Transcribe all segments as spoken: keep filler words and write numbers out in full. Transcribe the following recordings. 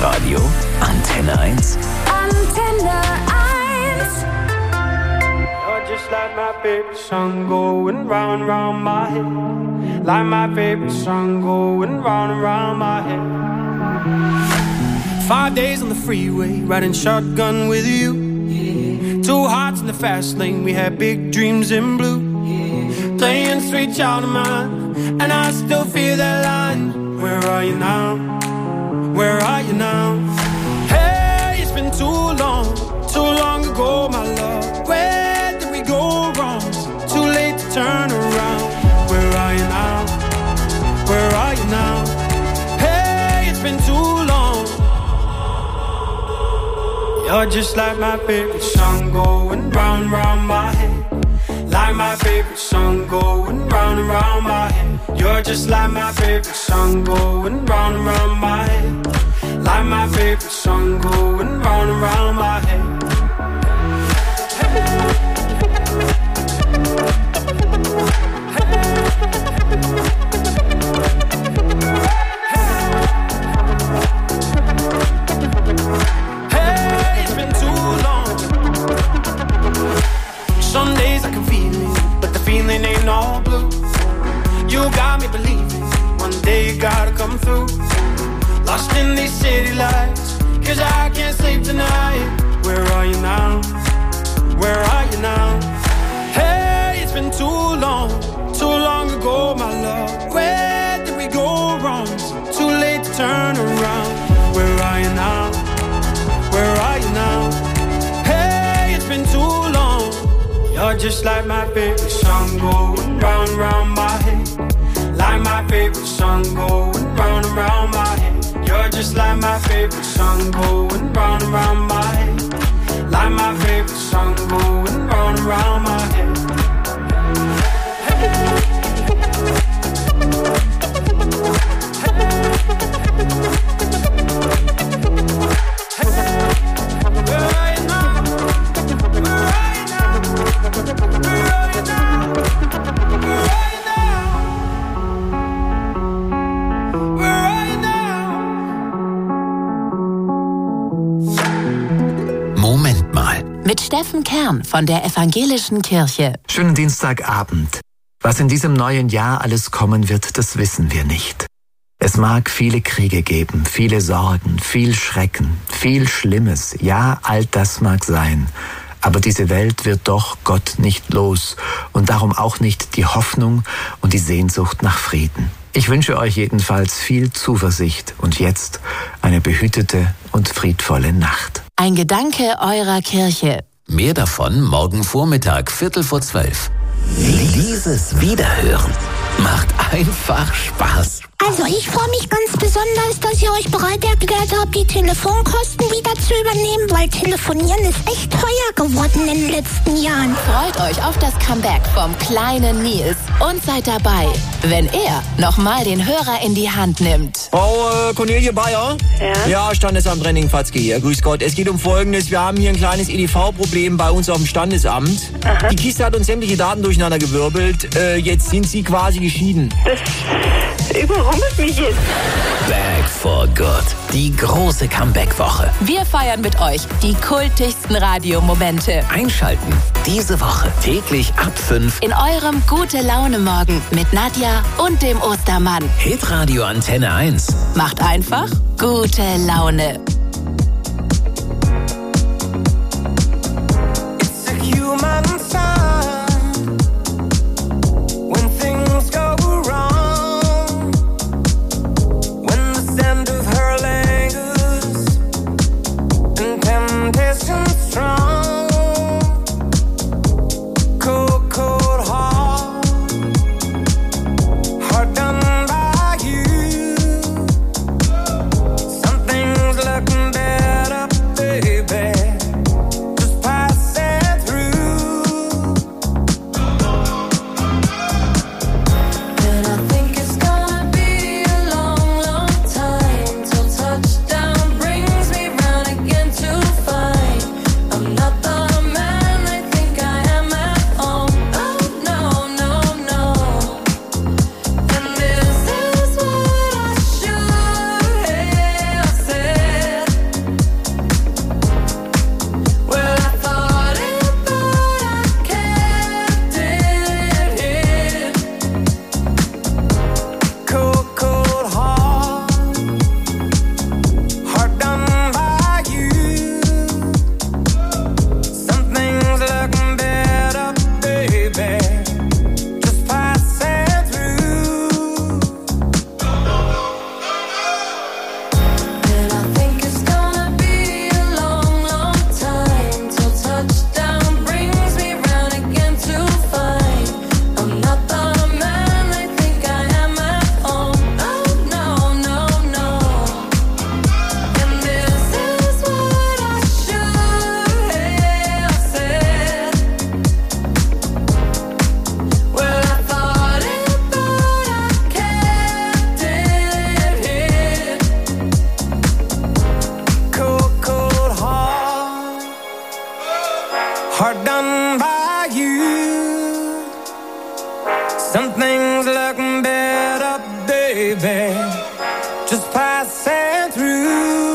Hitradio Antenne eins. Antenne eins. You're just like my favorite song going round and round my head. Like my favorite song going round and round my head. Five days on the freeway, riding shotgun with you. Yeah. Two hearts in the fast lane, we had big dreams in blue. Yeah. Playing sweet child of mine, and I still feel that line. Where are you now? Where are you now? Hey, it's been too long, too long ago, my love. Where did we go wrong? Too late to turn around. Where are you now? Where are you now? Hey, it's been too long. You're just like my favorite song going round, round my head. Like my favorite song going round and round my head. You're just like my favorite song going round and round my head. Like my favorite song going round and round my head. Hey, it's been too long. Some days I can feel it, but the feeling ain't all blue. You got me believing one day you gotta come through. Lost in these city lights, cause I can't sleep tonight. Where are you now? Where are you now? Hey, it's been too long, too long ago, my love. Where did we go wrong? Too late to turn around. Where are you now? Where are you now? Hey, it's been too long. You're just like my favorite song going round and round my head. Like my favorite song going round and round my head. You're just like my favorite song going round and round my head. Like my favorite song going round and round my head. Mit Steffen Kern von der Evangelischen Kirche. Schönen Dienstagabend. Was in diesem neuen Jahr alles kommen wird, das wissen wir nicht. Es mag viele Kriege geben, viele Sorgen, viel Schrecken, viel Schlimmes. Ja, all das mag sein. Aber diese Welt wird doch Gott nicht los und darum auch nicht die Hoffnung und die Sehnsucht nach Frieden. Ich wünsche euch jedenfalls viel Zuversicht und jetzt eine behütete und friedvolle Nacht. Ein Gedanke eurer Kirche. Mehr davon morgen Vormittag, Viertel vor zwölf. Dieses Wiederhören macht einfach Spaß. Also ich freue mich ganz besonders, dass ihr euch bereit erklärt habt, die Telefonkosten wieder zu übernehmen, weil Telefonieren ist echt teuer geworden in den letzten Jahren. Freut euch auf das Comeback vom kleinen Nils und seid dabei, wenn er nochmal den Hörer in die Hand nimmt. Frau äh, Cornelie Bayer? Ja? Ja, Standesamt Renning-Fatzke hier. Grüß Gott. Es geht um Folgendes. Wir haben hier ein kleines E D V-Problem bei uns auf dem Standesamt. Aha. Die Kiste hat uns sämtliche Daten durcheinander gewirbelt. Äh, jetzt sind Sie quasi geschieden. Das überrumpelt mich jetzt. Back for Good. Die große Comeback-Woche. Wir feiern mit euch die kultigsten Radiomomente. Einschalten. Diese Woche täglich ab fünf. In eurem Gute-Laune-Morgen mit Nadja und dem Ostermann. Hitradio Antenne eins. Macht einfach gute Laune. It's a human sign when things go wrong, when the scent of her lingers and temptation strong, cold, cold heart, heart done by you. Some things look Something's looking better, baby. Just passing through.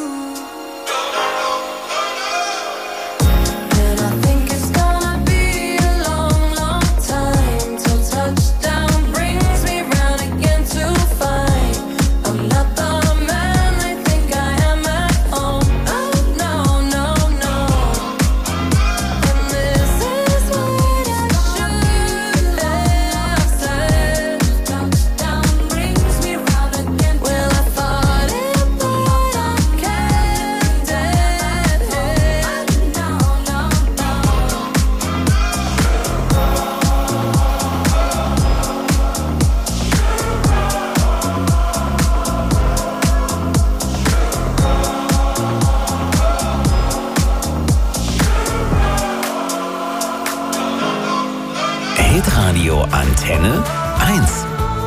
Hitradio Antenne eins.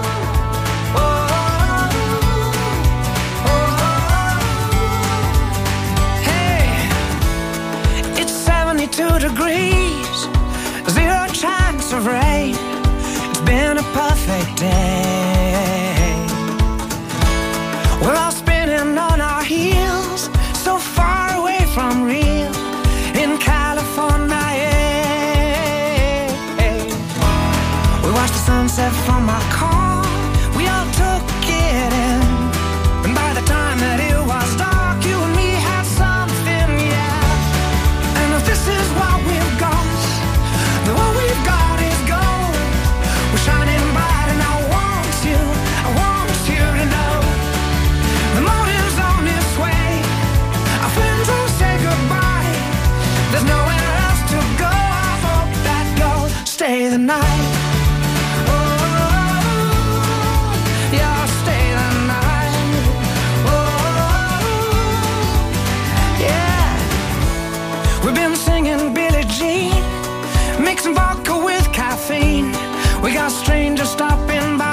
Hey, it's seventy-two degrees, zero chance of rain. It's been a perfect day. We're all spinning on our heels, so far away from real in California. Sunset from my car, we all took it in. And by the time that it was dark, you and me had something, yeah. And if this is what we've got, then what we've got is gold. We're shining bright and I want you, I want you to know. The morning's on its way, our friends will say goodbye. There's nowhere else to go, I hope that you'll stay the night. Mixing vodka with caffeine. We got strangers stopping by.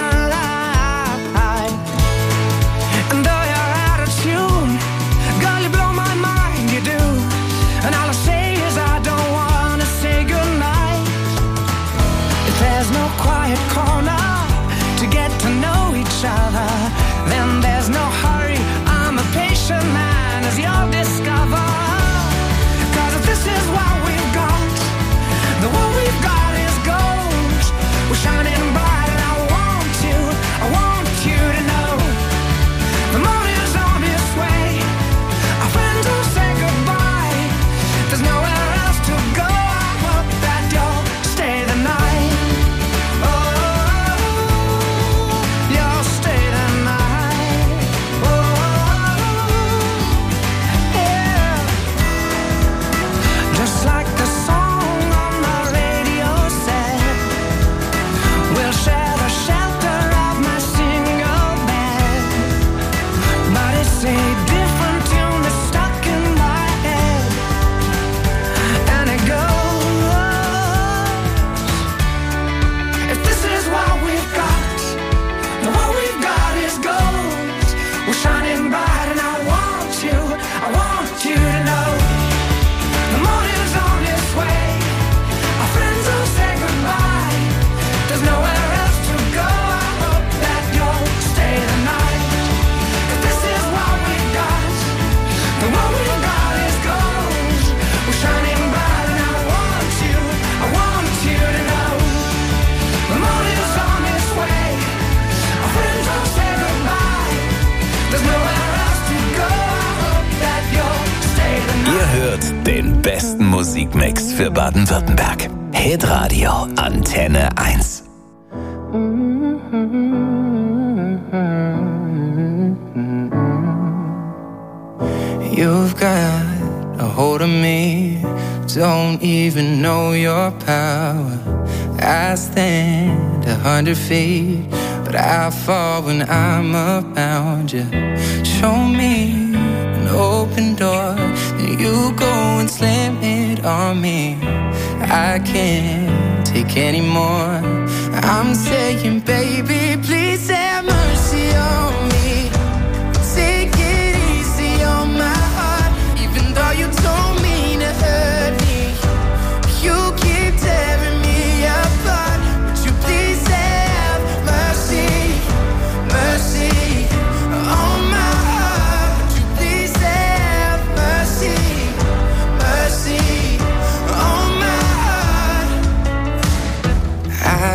And though you're out of tune, girl, you blow my mind, you do. And all I say is I don't wanna say goodnight. If there's no quiet corner to get to know each other, then there's no hurry. I'm a patient man, as you'll discover. Cause if this is what we've got, the what we've got is gold. We're shining bright and I want you, I want you to know. The morning's on its way, our friends will say goodbye. There's nowhere else to go, I hope that you'll stay the night. Oh, you'll stay the night. Oh, yeah. Just like the song share the shelter of my single bed, but it's a different tune that's stuck in my head, and it goes, if this is what we've got, then what we've got is gold. We're shining bright and I want you, I want you to know. The morning's on its way, our friends will say goodbye. There's nowhere else to go, I hope that you'll stay the night. Cause this is what we've got, and what we've got is gold. We're shining bright and I want you, I want you to know. The morning's on its way, our friends will say goodbye. There's nowhere else to go, I hope that you'll stay the night. Ihr hört den besten Musikmix für Baden-Württemberg. Hitradio Antenne eins. You've got a hold of me, don't even know your power. I stand a hundred feet, but I fall when I'm around you. Show me an open door, then you go and slam it on me. I can't take any more. I'm saying, baby, please have mercy on me. Take it easy on my heart, even though you don't mean to hurt me. You keep tearing me apart, but you please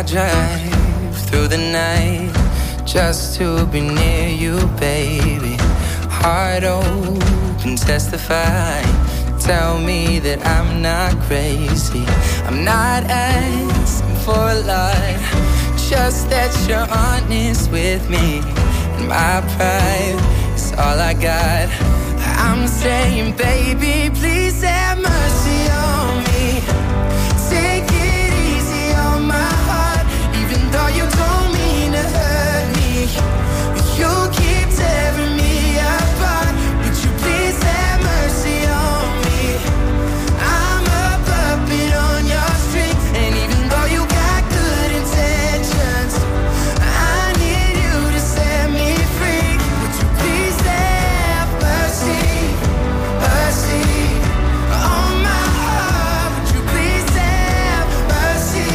I drive through the night just to be near you, baby. Heart open, testify. Tell me that I'm not crazy. I'm not asking for a lot, just that you're honest with me. And my pride is all I got. I'm saying, baby, please have mercy on me. Take it easy on my heart, even though you don't mean to hurt me. You keep tearing me apart. Would you please have mercy on me? I'm a puppet on your string, and even though you got good intentions, I need you to set me free. Would you please have mercy, mercy on my heart? Would you please have mercy,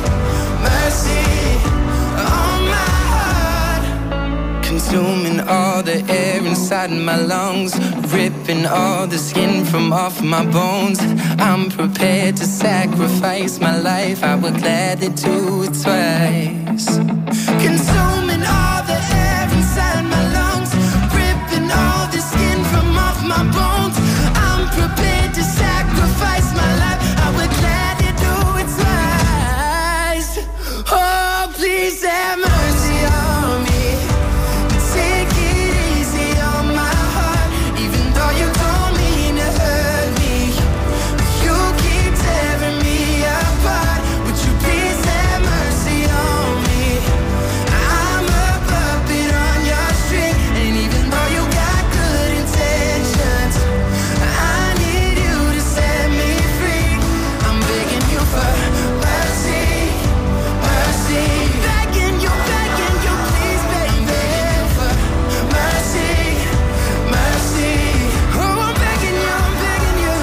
mercy on my heart? Consuming all the air inside my lungs, ripping all the skin from off my bones. I'm prepared to sacrifice my life, I would gladly do it twice. Consuming all the air inside my lungs, ripping all the skin from off my bones. I'm prepared to sacrifice my life, I would gladly do it twice. Oh, please have mercy on me. Take it easy on my heart, even though you don't mean to hurt me. You keep tearing me apart. Would you please have mercy on me? I'm a puppet on your string, and even though you got good intentions, I need you to set me free. I'm begging you for mercy, mercy. Begging you, begging you, please, baby, for mercy, mercy. Oh, I'm begging you, I'm begging you,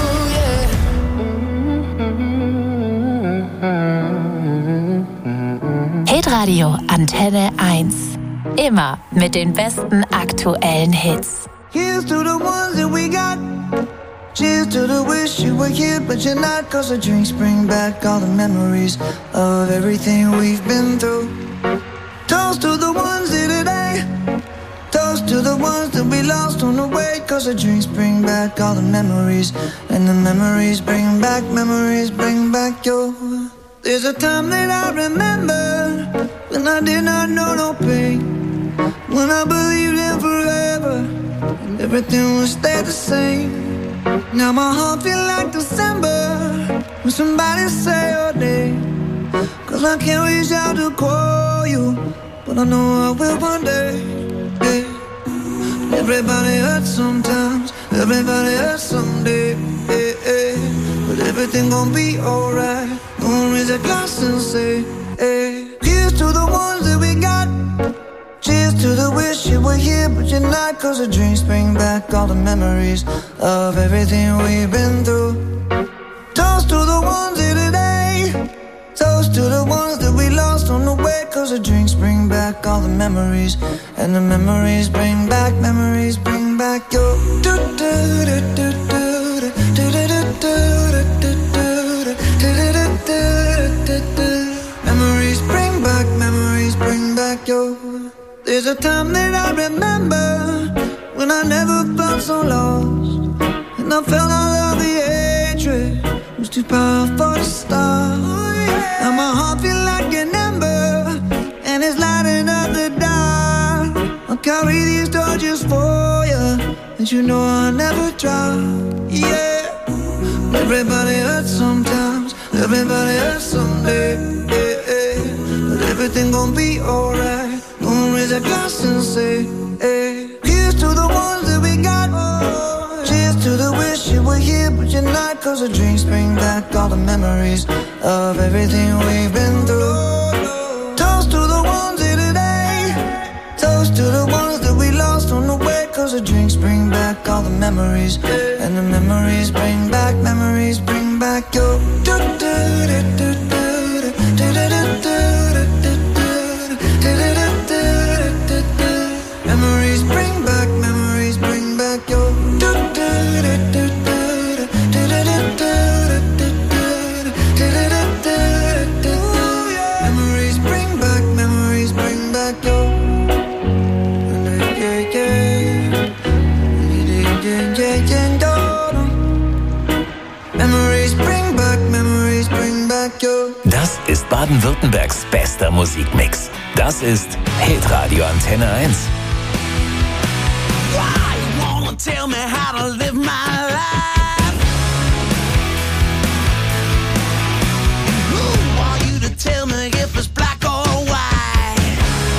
yeah. Hitradio Antenne eins. Immer mit den besten aktuellen Hits. Here's to the ones that we got. Cheers to the wish you were here, but you're not. Cause the drinks bring back all the memories of everything we've been through. Toast to the ones here today. Toast to the ones that we lost on the way. Cause the drinks bring back all the memories, and the memories bring back, memories bring back your. There's a time that I remember when I did not know no pain, when I believed in forever and everything would stay the same. Now my heart feel like December when somebody say your name. Cause I can't reach out to call you, but I know I will one day, yeah. Everybody hurts sometimes, everybody hurts someday, yeah, yeah. But everything gon' be alright. Gonna raise a glass and say, hey. Here's to the ones that we got. Cheers to the wish you were here, but you're not. Cause the drinks bring back all the memories of everything we've been through. Toast to the ones here today. Toast to the ones that we lost on the way. Cause the drinks bring back all the memories, and the memories bring back, memories bring back your. Memories bring back, memories bring back your. There's a time that I remember when I never felt so lost, and I felt all of the hatred was too powerful to stop. Now my heart feel like an ember, and it's lighting up the dark. I'll carry these torches for you, and you know I'll never drop. Yeah. Everybody hurts sometimes, everybody hurts someday, yeah, yeah. But everything gon' be alright. Gonna raise a glass and say, hey. Here's to the ones that we got. Cheers to the wish you were here, but you're not. Cause the drinks bring back all the memories of everything we've been through. Toast to the ones here today. Toast to the ones that we lost on the way. Cause the drinks bring back all the memories, and the memories bring back, memories bring back your. Memories bring back, memories bring back your. Memories Baden-Württembergs bester Musikmix. Das ist Hitradio Antenne eins. Tell me how to live my life. Who are you to tell me if it's black or white?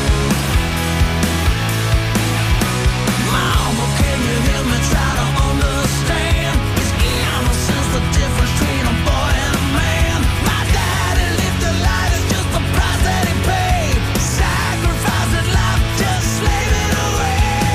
Mama, can you hear me try to understand? It's innocence, the difference between a boy and a man. My daddy lived a life, it's just the price that he paid. Sacrificed his life, just slave it away.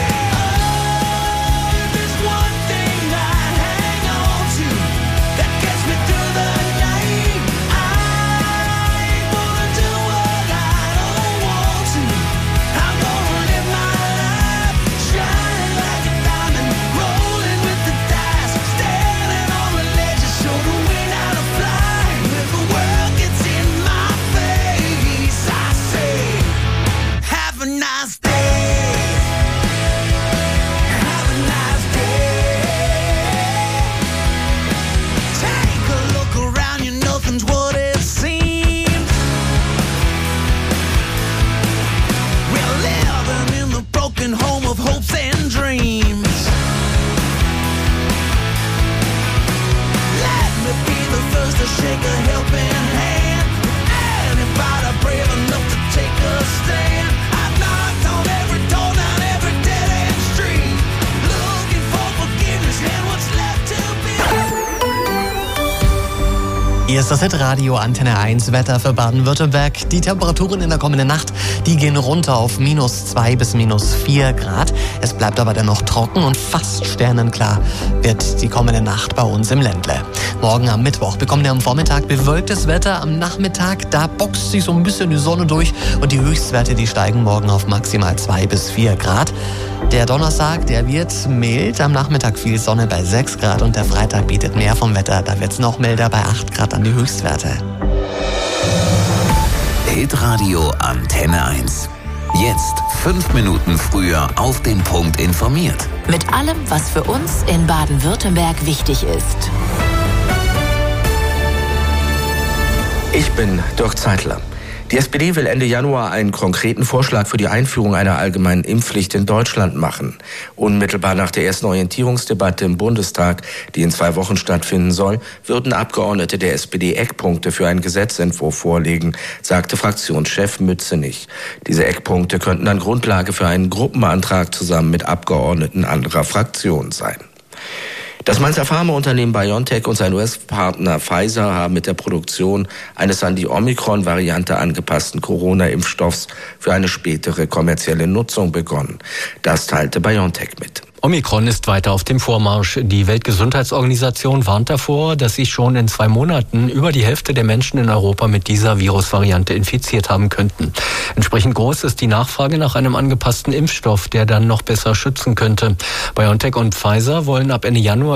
Hier ist das Hitradio Antenne eins Wetter für Baden-Württemberg. Die Temperaturen in der kommenden Nacht, die gehen runter auf minus zwei bis minus vier Grad. Es bleibt aber dennoch trocken und fast sternenklar wird die kommende Nacht bei uns im Ländle. Morgen am Mittwoch bekommen wir am Vormittag bewölktes Wetter. Am Nachmittag, da boxt sich so ein bisschen die Sonne durch und die Höchstwerte, die steigen morgen auf maximal zwei bis vier Grad. Der Donnerstag, der wird mild. Am Nachmittag viel Sonne bei sechs Grad und der Freitag bietet mehr vom Wetter. Da wird es noch milder bei acht Grad an die Höchstwerte. Hitradio Antenne eins. Jetzt fünf Minuten früher auf den Punkt informiert. Mit allem, was für uns in Baden-Württemberg wichtig ist. Ich bin Dirk Zeitler. Die S P D will Ende Januar einen konkreten Vorschlag für die Einführung einer allgemeinen Impfpflicht in Deutschland machen. Unmittelbar nach der ersten Orientierungsdebatte im Bundestag, die in zwei Wochen stattfinden soll, würden Abgeordnete der S P D Eckpunkte für einen Gesetzentwurf vorlegen, sagte Fraktionschef Mützenich. Diese Eckpunkte könnten dann Grundlage für einen Gruppenantrag zusammen mit Abgeordneten anderer Fraktionen sein. Das Mainzer Pharmaunternehmen BioNTech und sein U S-Partner Pfizer haben mit der Produktion eines an die Omikron-Variante angepassten Corona-Impfstoffs für eine spätere kommerzielle Nutzung begonnen. Das teilte BioNTech mit. Omikron ist weiter auf dem Vormarsch. Die Weltgesundheitsorganisation warnt davor, dass sich schon in zwei Monaten über die Hälfte der Menschen in Europa mit dieser Virusvariante infiziert haben könnten. Entsprechend groß ist die Nachfrage nach einem angepassten Impfstoff, der dann noch besser schützen könnte. BioNTech und Pfizer wollen ab Ende Januar